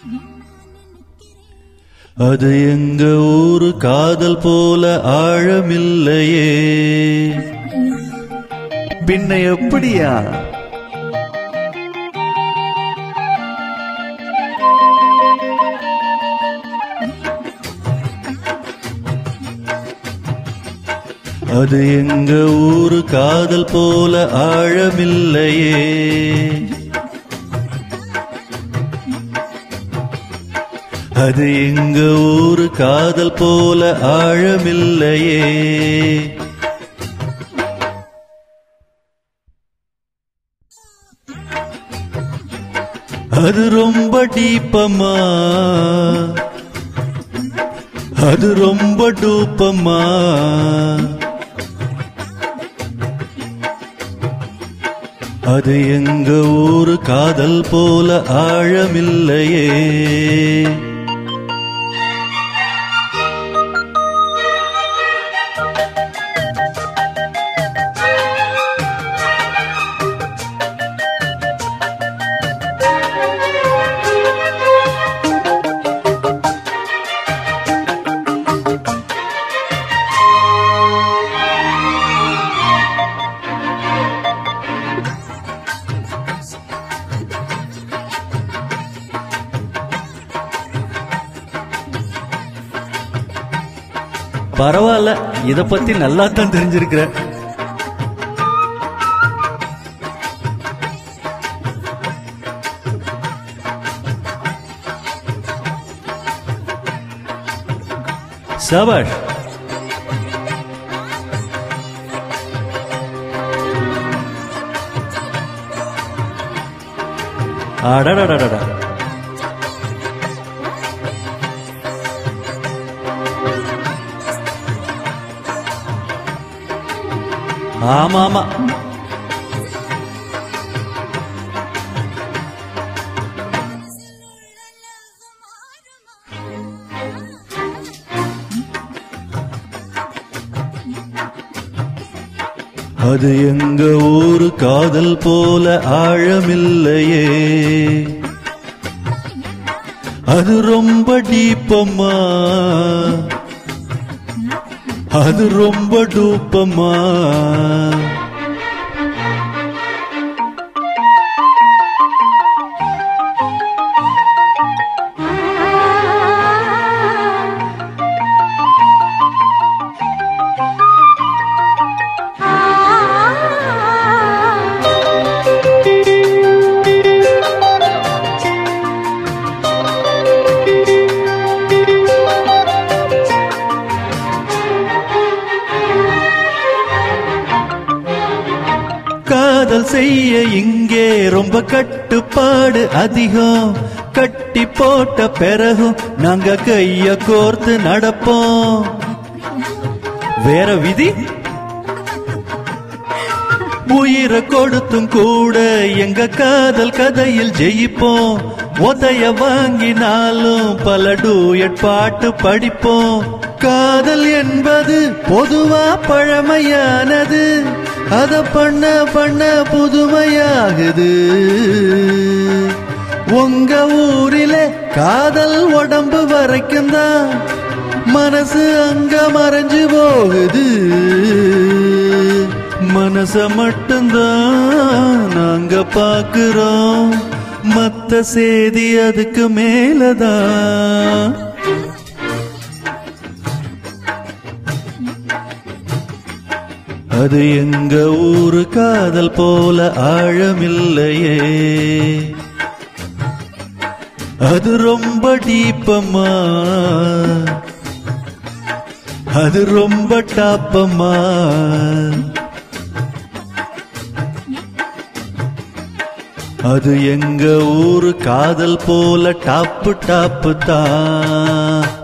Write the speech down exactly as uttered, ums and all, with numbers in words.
அது எங்க ஊரு காதல் போல ஆழமில்லையே. பின்ன எப்படியா? அது எங்க ஊரு காதல் போல ஆழமில்லையே. அது எங்க ஊரு காதல் போல ஆழமில்லையே. அது ரொம்ப டீப்பம்மா, அது ரொம்ப டூப்பம்மா. அது எங்க ஊரு காதல் போல ஆழமில்லையே. பரவாயில்ல, இத பத்தி நல்லா தான் தெரிஞ்சிருக்கிற. சபாஷ். அடடடடடா. ஆமா ஆமா, அது எங்க ஊரு காதல் போல ஆழமில்லையே. அது ரொம்ப டீப்பம்மா, அது ரொம்ப டூப்பம்மா. காதல் செய்ய இங்கே ரொம்ப கட்டுப்பாடு அதிகம். கட்டி போட்ட பிறகும் நாங்க கைய கோர்த்து நடப்போம். வேற விதி? உயிரை கொடுத்தும் கூட எங்க காதல் கதையில் ஜெயிப்போம். உதைய வாங்கினாலும் பல டூயட் பாட்டு படிப்போம். காதல் என்பது பொதுவா பழமையானது, அத பண்ண பண்ண புதுமையாகுது. உங்க ஊரிலே காதல் உடம்பு வரைக்கும் தான், மனசு அங்க மறைஞ்சு போகுது. மனச மட்டும்தான் நாங்க பாக்குறோம், மத்த சேதி அதுக்கு மேலதான். அது எங்க ஊரு காதல் போல ஆழமில்லையே. அது ரொம்ப டீப்பம்மா, அது ரொம்ப டாப்பம்மா. அது எங்க ஊரு காதல் போல டாப்பு டாப்பு தான்.